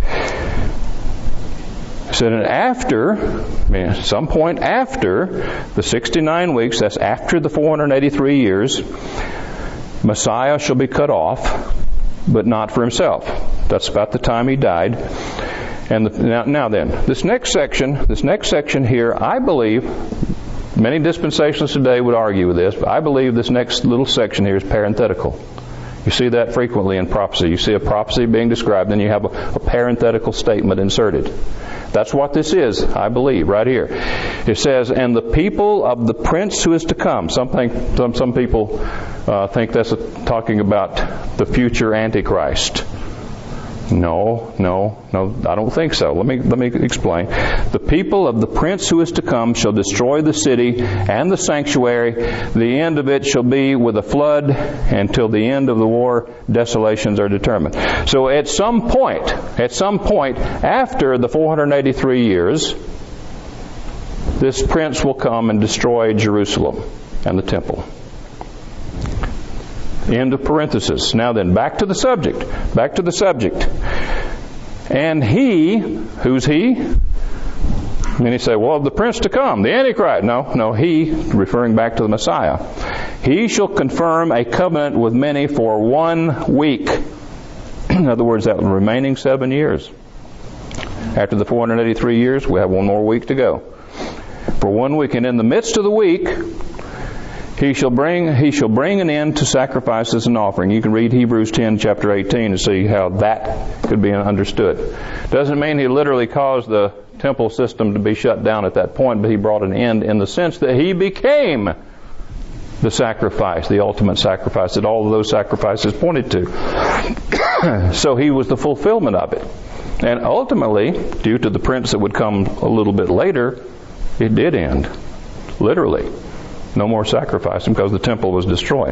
So then at some point after the 69 weeks, that's after the 483 years, Messiah shall be cut off, but not for Himself. That's about the time He died. And now then, this next section here, I believe, many dispensationalists today would argue with this, but I believe this next little section here is parenthetical. You see that frequently in prophecy. You see a prophecy being described, then you have a parenthetical statement inserted. That's what this is, I believe, right here. It says, and the people of the prince who is to come. Some people think that's talking about the future Antichrist. No, I don't think so. Let me explain. The people of the prince who is to come shall destroy the city and the sanctuary. The end of it shall be with a flood, and till the end of the war, desolations are determined. So at some point, after the 483 years, this prince will come and destroy Jerusalem and the temple. End of parenthesis. Now then, back to the subject. And he, who's he? And then you say, well, the prince to come, the Antichrist. No, he, referring back to the Messiah. He shall confirm a covenant with many for 1 week. In other words, that remaining 7 years. After the 483 years, we have 1 more week to go. For 1 week, and in the midst of the week, He shall bring an end to sacrifices and offering. You can read Hebrews 10, chapter 18 to see how that could be understood. Doesn't mean He literally caused the temple system to be shut down at that point, but He brought an end in the sense that He became the sacrifice, the ultimate sacrifice that all of those sacrifices pointed to. So he was the fulfillment of it. And ultimately, due to the prince that would come a little bit later, it did end. Literally. No more sacrifice because the temple was destroyed.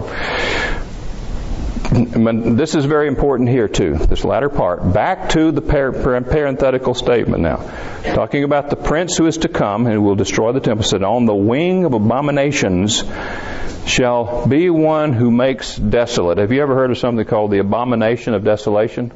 This is very important here too, this latter part. Back to the parenthetical statement now. Talking about the prince who is to come and who will destroy the temple. Said, on the wing of abominations shall be one who makes desolate. Have you ever heard of something called the abomination of desolation?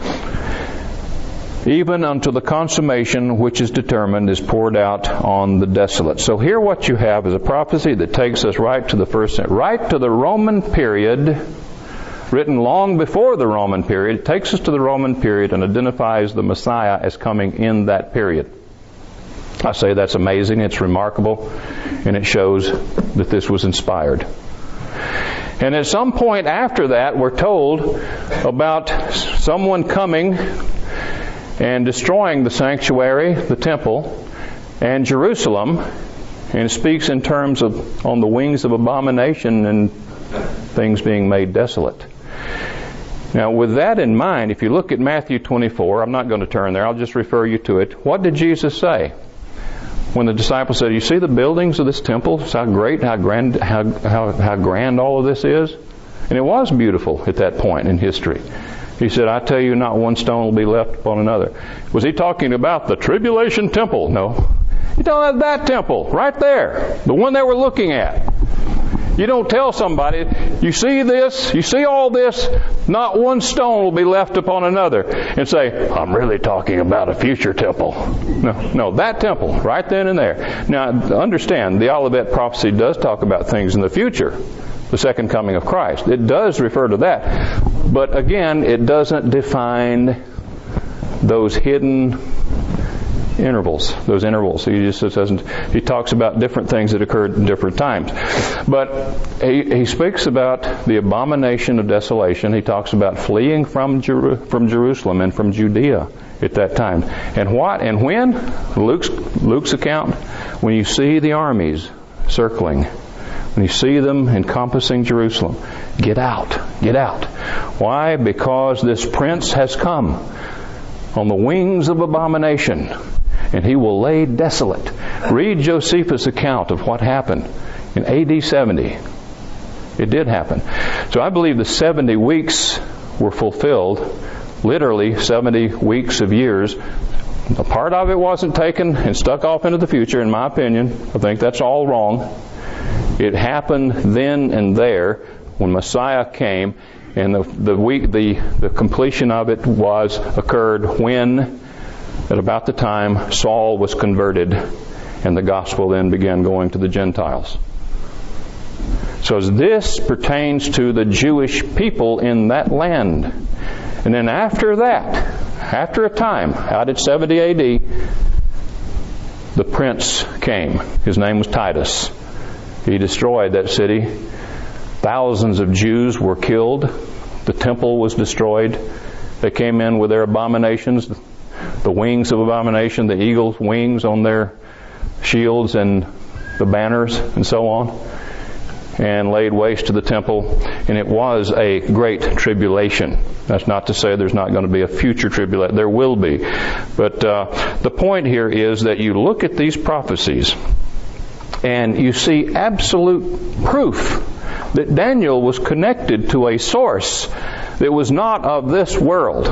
Even unto the consummation which is determined is poured out on the desolate. So here what you have is a prophecy that takes us right to the Roman period, written long before the Roman period. It takes us to the Roman period and identifies the Messiah as coming in that period. I say that's amazing, it's remarkable, and it shows that this was inspired. And at some point after that, we're told about someone coming and destroying the sanctuary, the temple, and Jerusalem, and it speaks in terms of on the wings of abomination and things being made desolate. Now, with that in mind, if you look at Matthew 24, I'm not going to turn there, I'll just refer you to it. What did Jesus say? When the disciples said, you see the buildings of this temple, how great, how grand all of this is? And it was beautiful at that point in history. He said, I tell you, not one stone will be left upon another. Was he talking about the tribulation temple? No. He's talking about that temple, right there, the one they were looking at. You don't tell somebody, you see this, you see all this, not one stone will be left upon another, and say, I'm really talking about a future temple. No, that temple, right then and there. Now, understand, the Olivet prophecy does talk about things in the future, the second coming of Christ. It does refer to that. But again, it doesn't define those hidden intervals, those intervals. He talks about different things that occurred in different times. But he speaks about the abomination of desolation. He talks about fleeing from Jerusalem and from Judea at that time. And what and when? Luke's account, when you see the armies circling, when you see them encompassing Jerusalem, get out, get out. Why? Because this prince has come on the wings of abomination, and he will lay desolate. Read Josephus' account of what happened in AD 70. It did happen. So I believe the 70 weeks were fulfilled, literally 70 weeks of years. A part of it wasn't taken and stuck off into the future, in my opinion. I think that's all wrong. It happened then and there when Messiah came, and the completion of it occurred when, at about the time Saul was converted, and the gospel then began going to the Gentiles. So this pertains to the Jewish people in that land. And then after that, after a time, out at 70 AD, the prince came. His name was Titus. He destroyed that city. Thousands of Jews were killed. The temple was destroyed. They came in with their abominations, the wings of abomination, the eagle's wings on their shields and the banners and so on, and laid waste to the temple. And it was a great tribulation. That's not to say there's not going to be a future tribulation. There will be. But the point here is that you look at these prophecies and you see absolute proof that Daniel was connected to a source that was not of this world.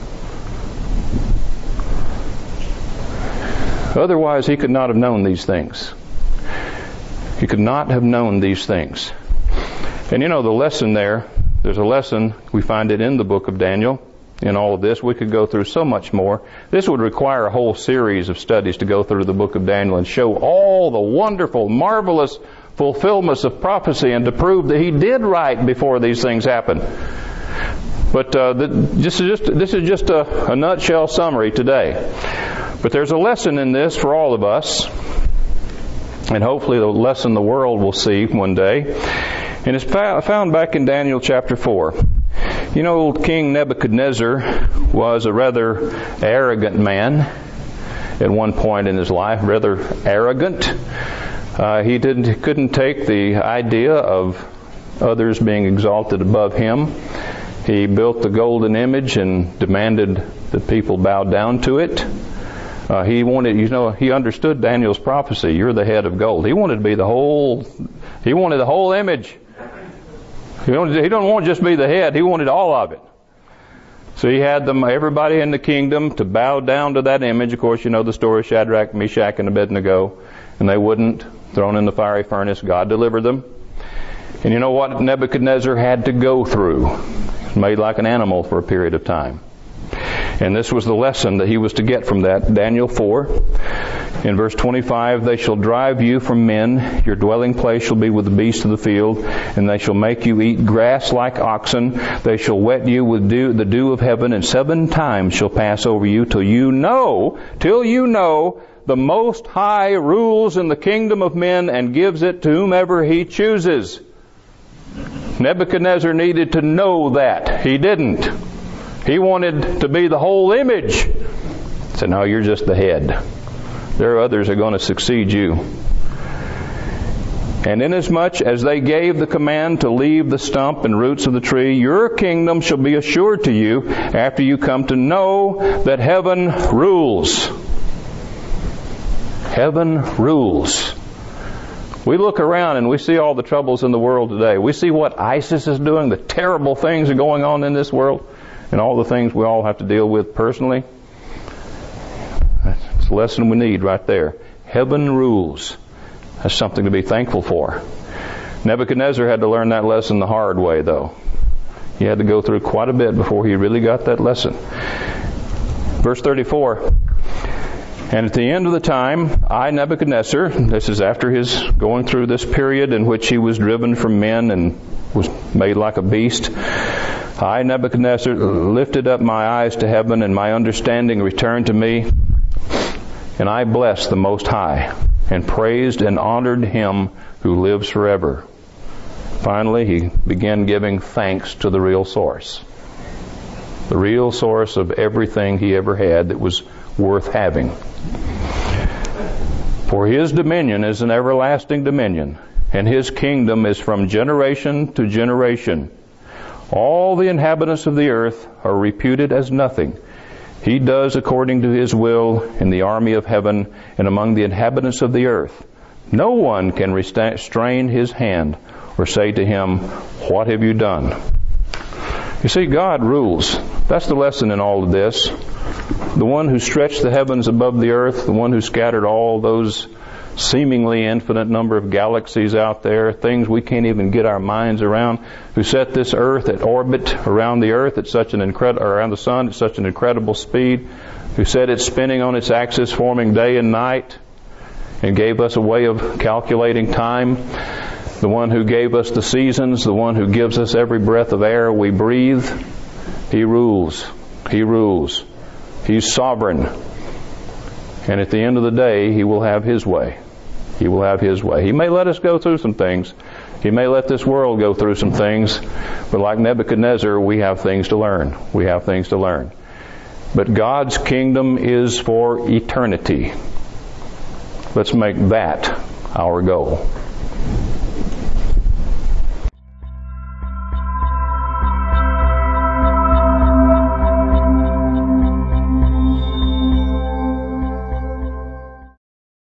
Otherwise, he could not have known these things. He could not have known these things. And you know, the lesson there's a lesson, we find it in the book of Daniel. In all of this, we could go through so much more. This would require a whole series of studies to go through the book of Daniel and show all the wonderful, marvelous fulfillments of prophecy and to prove that he did write before these things happened. But this is just a nutshell summary today. But there's a lesson in this for all of us, and hopefully the lesson the world will see one day. And it's found back in Daniel chapter 4. You know, King Nebuchadnezzar was a rather arrogant man at one point in his life, rather arrogant. He couldn't take the idea of others being exalted above him. He built the golden image and demanded that people bow down to it. He understood Daniel's prophecy. You're the head of gold. He wanted to be the whole image. He don't want to just be the head. He wanted all of it. So he had everybody in the kingdom to bow down to that image. Of course, you know the story of Shadrach, Meshach, and Abednego. And they wouldn't. Thrown in the fiery furnace. God delivered them. And you know what Nebuchadnezzar had to go through? Made like an animal for a period of time. And this was the lesson that he was to get from that. Daniel 4, in verse 25, they shall drive you from men. Your dwelling place shall be with the beasts of the field. And they shall make you eat grass like oxen. They shall wet you with the dew of heaven. And 7 times shall pass over you till you know the Most High rules in the kingdom of men and gives it to whomever He chooses. Nebuchadnezzar needed to know that. He didn't. He wanted to be the whole image. So no, you're just the head. There are others who are going to succeed you. And inasmuch as they gave the command to leave the stump and roots of the tree, your kingdom shall be assured to you after you come to know that heaven rules. Heaven rules. We look around and we see all the troubles in the world today. We see what ISIS is doing, the terrible things that are going on in this world, and all the things we all have to deal with personally. It's a lesson we need right there. Heaven rules. That's something to be thankful for. Nebuchadnezzar had to learn that lesson the hard way, though. He had to go through quite a bit before he really got that lesson. Verse 34. And at the end of the time, I, Nebuchadnezzar, this is after his going through this period in which he was driven from men and was made like a beast, I, Nebuchadnezzar, lifted up my eyes to heaven, and my understanding returned to me, and I blessed the Most High, and praised and honored Him who lives forever. Finally, he began giving thanks to the real source. The real source of everything he ever had that was worth having. For His dominion is an everlasting dominion, and His kingdom is from generation to generation. All the inhabitants of the earth are reputed as nothing. He does according to His will in the army of heaven and among the inhabitants of the earth. No one can restrain His hand or say to Him, what have you done? You see, God rules. That's the lesson in all of this. The one who stretched the heavens above the earth, the one who scattered all those seemingly infinite number of galaxies out there, things we can't even get our minds around, who set this earth at orbit around the earth at such an around the sun at such an incredible speed, who set it spinning on its axis, forming day and night, and gave us a way of calculating time. The one who gave us the seasons, the one who gives us every breath of air we breathe. He rules. He rules. He's sovereign. And at the end of the day, He will have His way. He will have His way. He may let us go through some things. He may let this world go through some things. But like Nebuchadnezzar, we have things to learn. We have things to learn. But God's kingdom is for eternity. Let's make that our goal.